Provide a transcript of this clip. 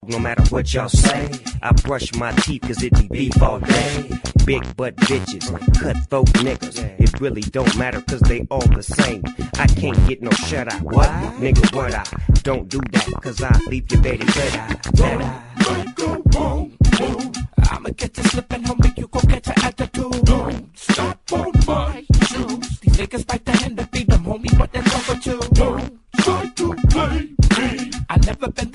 No matter what y'all say, I brush my teeth cause it be beef all day. Big butt bitches, cutthroat niggas. It really don't matter cause they all the same. I can't get no shut eye. What? Nigga, what I don't do that cause I leave your baby red eye. Don't go wrong, move. I'ma get you slipping, homie, you gon' get your attitude. Don't stop on my shoes. These niggas bite the hand that feed them, homie, what they love with you. Don't try to play me. I never been